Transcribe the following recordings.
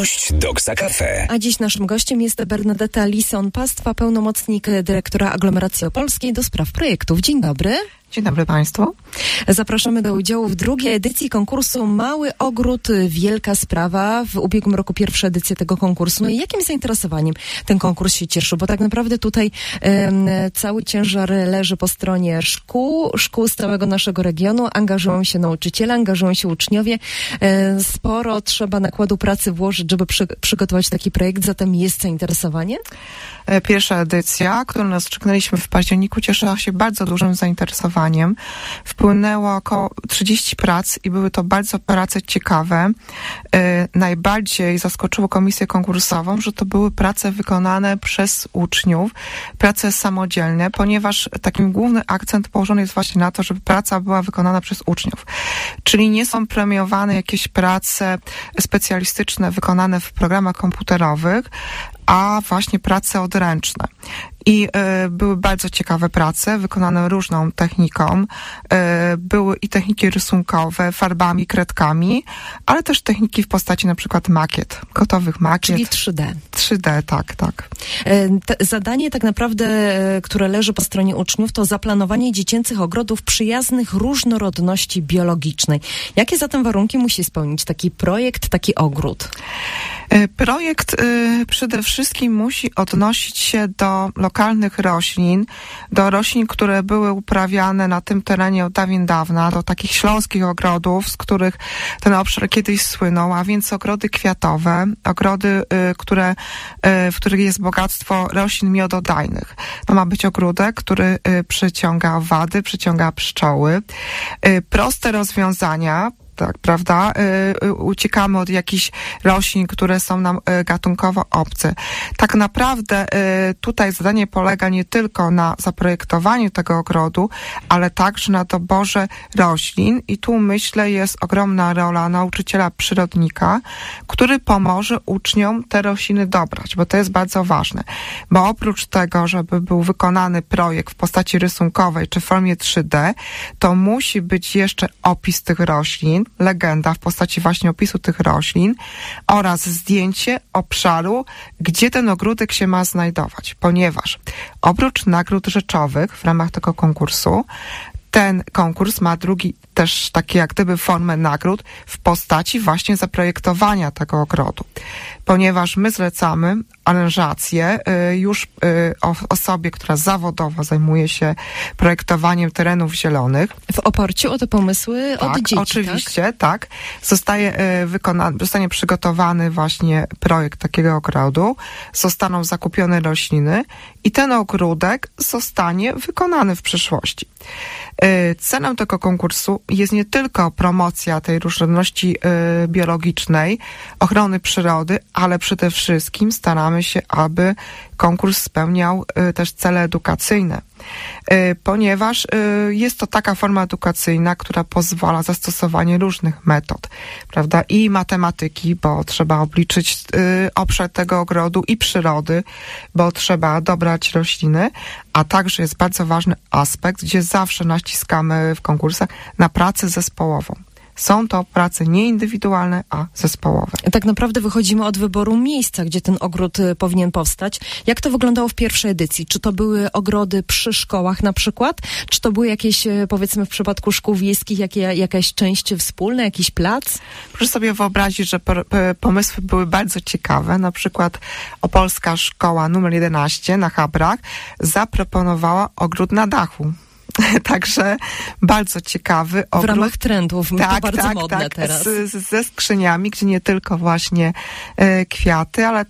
Gość Doksa Cafe. A dziś naszym gościem jest Bernadetta Lison-Pastwa, pełnomocnik dyrektora Aglomeracji Opolskiej do spraw projektów. Dzień dobry. Dzień dobry Państwu. Zapraszamy do udziału w drugiej edycji konkursu Mały Ogród, Wielka Sprawa. W ubiegłym roku pierwsza edycja tego konkursu. No i jakim zainteresowaniem ten konkurs się cieszył? Bo tak naprawdę tutaj cały ciężar leży po stronie szkół z całego naszego regionu. Angażują się nauczyciele, angażują się uczniowie. Sporo trzeba nakładu pracy włożyć, żeby przygotować taki projekt. Zatem jest zainteresowanie? Pierwsza edycja, którą rozstrzygnęliśmy w październiku, cieszyła się bardzo dużym zainteresowaniem. Wpłynęło około 30 prac i były to bardzo prace ciekawe. Najbardziej zaskoczyło komisję konkursową, że to były prace wykonane przez uczniów, prace samodzielne, ponieważ takim główny akcent położony jest właśnie na to, żeby praca była wykonana przez uczniów. Czyli nie są premiowane jakieś prace specjalistyczne wykonane w programach komputerowych, a właśnie prace odręczne. I były bardzo ciekawe prace, wykonane różną techniką. Były i techniki rysunkowe, farbami, kredkami, ale też techniki w postaci na przykład makiet, gotowych makiet. Czyli 3D. 3D, tak. Zadanie tak naprawdę, które leży po stronie uczniów, to zaplanowanie dziecięcych ogrodów przyjaznych różnorodności biologicznej. Jakie zatem warunki musi spełnić taki projekt, taki ogród? Projekt przede wszystkim musi odnosić się do lokalnych roślin, do roślin, które były uprawiane na tym terenie od dawien dawna, do takich śląskich ogrodów, z których ten obszar kiedyś słynął, a więc ogrody kwiatowe, ogrody, w których jest bogactwo roślin miododajnych. To ma być ogródek, który przyciąga owady, przyciąga pszczoły. Proste rozwiązania, tak, prawda? Uciekamy od jakichś roślin, które są nam gatunkowo obce. Tak naprawdę tutaj zadanie polega nie tylko na zaprojektowaniu tego ogrodu, ale także na doborze roślin i tu myślę jest ogromna rola nauczyciela przyrodnika, który pomoże uczniom te rośliny dobrać, bo to jest bardzo ważne. Bo oprócz tego, żeby był wykonany projekt w postaci rysunkowej czy w formie 3D, to musi być jeszcze opis tych roślin, legenda w postaci właśnie opisu tych roślin oraz zdjęcie obszaru, gdzie ten ogródek się ma znajdować, ponieważ oprócz nagród rzeczowych w ramach tego konkursu, ten konkurs ma drugi też takie jak gdyby formę nagród w postaci właśnie zaprojektowania tego ogrodu. Ponieważ my zlecamy aranżację już osobie, która zawodowo zajmuje się projektowaniem terenów zielonych. W oparciu o te pomysły tak, od dzieci, oczywiście, tak. Zostanie przygotowany właśnie projekt takiego ogrodu, zostaną zakupione rośliny i ten ogródek zostanie wykonany w przyszłości. Celem tego konkursu jest nie tylko promocja tej różnorodności biologicznej, ochrony przyrody, ale przede wszystkim staramy się, aby konkurs spełniał też cele edukacyjne, ponieważ jest to taka forma edukacyjna, która pozwala zastosowanie różnych metod, prawda, i matematyki, bo trzeba obliczyć obszar tego ogrodu i przyrody, bo trzeba dobrać rośliny, a także jest bardzo ważny aspekt, gdzie zawsze naciskamy w konkursach na pracę zespołową. Są to prace nie indywidualne, a zespołowe. Tak naprawdę wychodzimy od wyboru miejsca, gdzie ten ogród powinien powstać. Jak to wyglądało w pierwszej edycji? Czy to były ogrody przy szkołach na przykład? Czy to były jakieś, powiedzmy w przypadku szkół wiejskich, jakaś część wspólna, jakiś plac? Proszę sobie wyobrazić, że pomysły były bardzo ciekawe. Na przykład Opolska Szkoła nr 11 na Chabrach zaproponowała ogród na dachu. Także bardzo ciekawy ogród. W ramach trendów, to bardzo modne teraz. Ze skrzyniami, gdzie nie tylko właśnie kwiaty, ale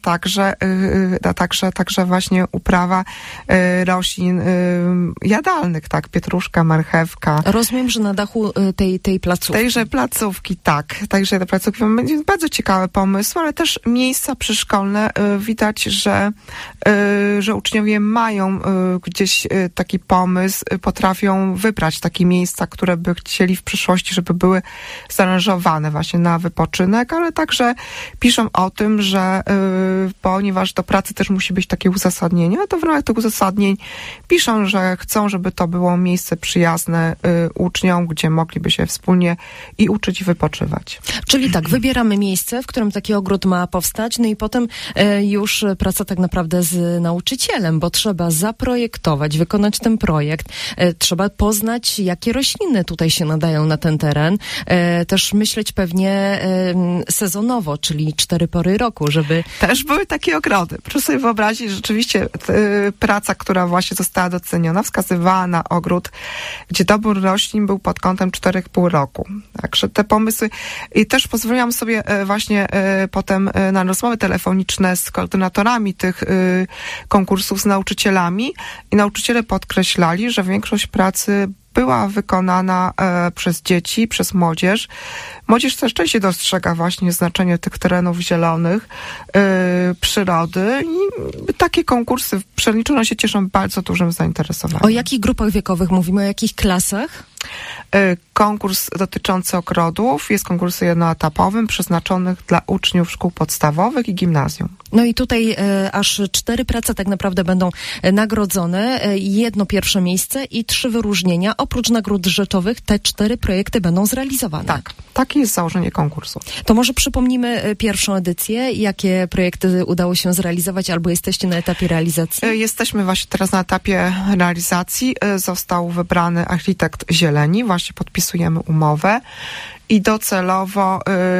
także właśnie uprawa roślin jadalnych, tak, pietruszka, marchewka. Rozumiem, że na dachu tej placówki. Tejże placówki, tak. Także te placówki będzie bardzo ciekawy pomysł, ale też miejsca przyszkolne. Widać, że uczniowie mają gdzieś taki pomysł, potrafią potrafią wybrać takie miejsca, które by chcieli w przyszłości, żeby były zaaranżowane właśnie na wypoczynek, ale także piszą o tym, że ponieważ do pracy też musi być takie uzasadnienie, to w ramach tych uzasadnień piszą, że chcą, żeby to było miejsce przyjazne uczniom, gdzie mogliby się wspólnie i uczyć, i wypoczywać. Czyli tak, wybieramy miejsce, w którym taki ogród ma powstać, no i potem już praca tak naprawdę z nauczycielem, bo trzeba zaprojektować, wykonać ten projekt, trzeba poznać, jakie rośliny tutaj się nadają na ten teren, też myśleć pewnie sezonowo, czyli 4 pory roku, żeby... Też były takie ogrody. Proszę sobie wyobrazić, że rzeczywiście praca, która właśnie została doceniona, wskazywała na ogród, gdzie dobór roślin był pod kątem 4,5 roku. Także te pomysły i też pozwoliłam sobie właśnie potem na rozmowy telefoniczne z koordynatorami tych konkursów z nauczycielami i nauczyciele podkreślali, że większość pracy była wykonana przez dzieci, przez młodzież. Młodzież też częściej dostrzega właśnie znaczenie tych terenów zielonych, przyrody i takie konkursy przyrodnicze się cieszą bardzo dużym zainteresowaniem. O jakich grupach wiekowych mówimy, o jakich klasach? Konkurs dotyczący ogrodów jest konkursem jednoetapowym przeznaczonych dla uczniów szkół podstawowych i gimnazjum. No i tutaj aż 4 prace tak naprawdę będą nagrodzone. 1 pierwsze miejsce i 3 wyróżnienia. Oprócz nagród rzeczowych te 4 projekty będą zrealizowane. Tak, takie jest założenie konkursu. To może przypomnimy pierwszą edycję. Jakie projekty udało się zrealizować albo jesteście na etapie realizacji? Jesteśmy właśnie teraz na etapie realizacji. Został wybrany architekt zieleni. Właśnie podpisujemy umowę. I docelowo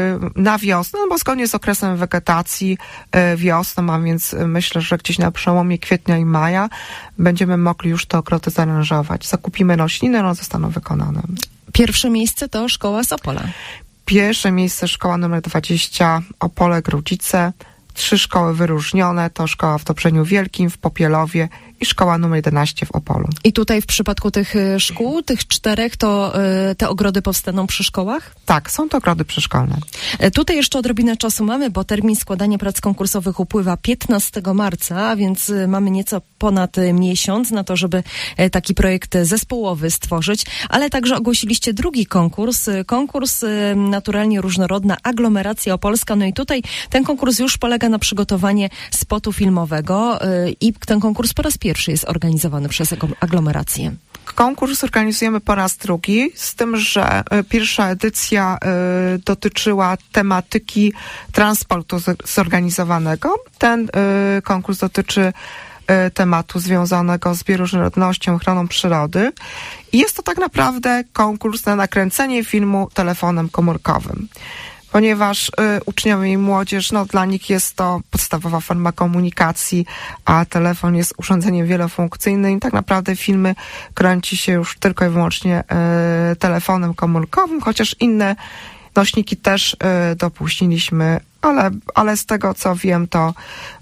na wiosnę, no bo zgodnie z okresem wegetacji wiosną, a więc myślę, że gdzieś na przełomie kwietnia i maja będziemy mogli już te ogrody zaaranżować. Zakupimy rośliny, one zostaną wykonane. Pierwsze miejsce to Szkoła z Opola. Pierwsze miejsce szkoła numer 20 Opole Grudzice. 3 szkoły wyróżnione to szkoła w Dobrzeniu Wielkim, w Popielowie i szkoła numer 11 w Opolu. I tutaj w przypadku tych szkół, tych 4, to te ogrody powstaną przy szkołach? Tak, są to ogrody przyszkolne. Tutaj jeszcze odrobinę czasu mamy, bo termin składania prac konkursowych upływa 15 marca, a więc mamy nieco ponad miesiąc na to, żeby taki projekt zespołowy stworzyć, ale także ogłosiliście drugi konkurs Naturalnie Różnorodna Aglomeracja Opolska. No i tutaj ten konkurs już polega na przygotowaniu spotu filmowego i ten konkurs po raz pierwszy jest organizowany przez aglomerację. Konkurs organizujemy po raz drugi, z tym, że pierwsza edycja dotyczyła tematyki transportu zorganizowanego. Ten konkurs dotyczy tematu związanego z bioróżnorodnością, ochroną przyrody. I jest to tak naprawdę konkurs na nakręcenie filmu telefonem komórkowym. Ponieważ uczniowie i młodzież, no dla nich jest to podstawowa forma komunikacji, a telefon jest urządzeniem wielofunkcyjnym i tak naprawdę filmy kręci się już tylko i wyłącznie telefonem komórkowym, chociaż inne nośniki też dopuściliśmy, ale z tego co wiem, to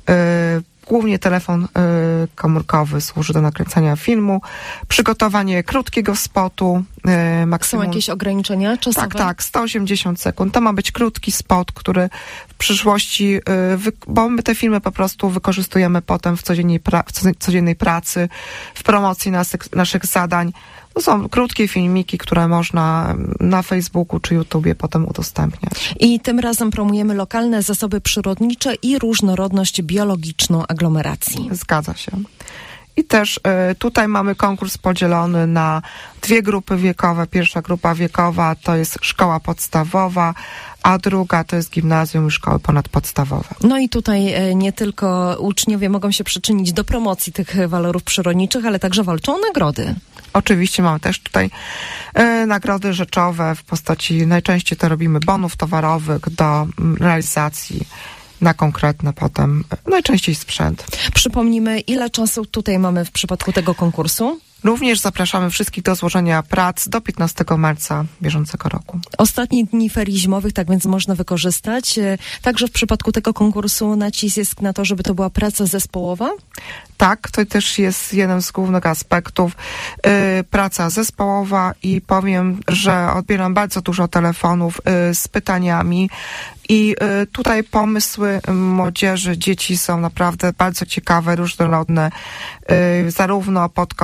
głównie telefon komórkowy służy do nakręcania filmu, przygotowanie krótkiego spotu, maksimum... Są jakieś ograniczenia czasowe? Tak, 180 sekund. To ma być krótki spot, który w przyszłości, bo my te filmy po prostu wykorzystujemy potem w codziennej pracy, w promocji naszych zadań. To są krótkie filmiki, które można na Facebooku czy YouTubie potem udostępniać. I tym razem promujemy lokalne zasoby przyrodnicze i różnorodność biologiczną aglomeracji. Zgadza się. I też tutaj mamy konkurs podzielony na 2 grupy wiekowe. Pierwsza grupa wiekowa to jest szkoła podstawowa, a druga to jest gimnazjum i szkoły ponadpodstawowe. No i tutaj nie tylko uczniowie mogą się przyczynić do promocji tych walorów przyrodniczych, ale także walczą o nagrody. Oczywiście mamy też tutaj nagrody rzeczowe w postaci, najczęściej to robimy bonów towarowych do realizacji na konkretne potem, najczęściej sprzęt. Przypomnijmy, ile czasu tutaj mamy w przypadku tego konkursu? Również zapraszamy wszystkich do złożenia prac do 15 marca bieżącego roku. Ostatnie dni ferii zimowych, tak więc można wykorzystać. Także w przypadku tego konkursu nacisk jest na to, żeby to była praca zespołowa? Tak, to też jest jeden z głównych aspektów. Praca zespołowa i powiem, że odbieram bardzo dużo telefonów z pytaniami i tutaj pomysły młodzieży, dzieci są naprawdę bardzo ciekawe, różnorodne, zarówno pod kątem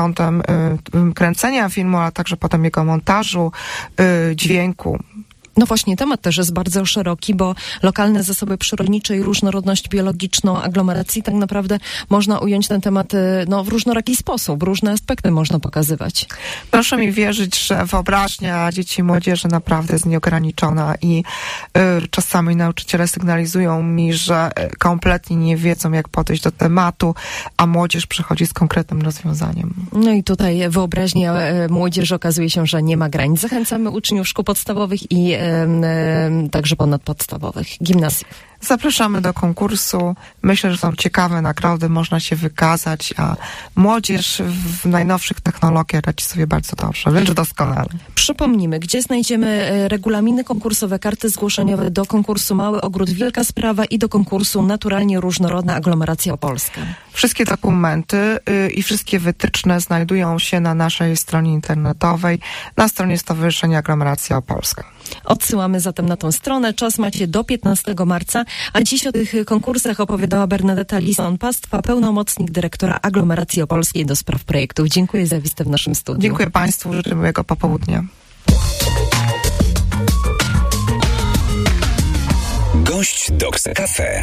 kręcenia filmu, ale także potem jego montażu, dźwięku. No właśnie, temat też jest bardzo szeroki, bo lokalne zasoby przyrodnicze i różnorodność biologiczną aglomeracji, tak naprawdę można ująć ten temat w różnoraki sposób, różne aspekty można pokazywać. Proszę mi wierzyć, że wyobraźnia dzieci i młodzieży naprawdę jest nieograniczona i czasami nauczyciele sygnalizują mi, że kompletnie nie wiedzą, jak podejść do tematu, a młodzież przychodzi z konkretnym rozwiązaniem. No i tutaj wyobraźnia młodzieży okazuje się, że nie ma granic. Zachęcamy uczniów szkół podstawowych i także ponadpodstawowych, gimnazjów. Zapraszamy do konkursu. Myślę, że są ciekawe nagrody, można się wykazać, a młodzież w najnowszych technologiach radzi sobie bardzo dobrze, wręcz doskonale. Przypomnijmy, gdzie znajdziemy regulaminy konkursowe, karty zgłoszeniowe do konkursu Mały Ogród Wielka Sprawa i do konkursu Naturalnie Różnorodna Aglomeracja Opolska. Wszystkie dokumenty i wszystkie wytyczne znajdują się na naszej stronie internetowej, na stronie Stowarzyszenia Aglomeracja Opolska. Odsyłamy zatem na tą stronę. Czas macie do 15 marca, a dziś o tych konkursach opowiadała Bernadetta Lison-Pastwa, pełnomocnik dyrektora Aglomeracji Opolskiej do spraw projektów. Dziękuję za wizytę w naszym studiu. Dziękuję Państwu, życzę miłego popołudnia. Gość Doksa Cafe.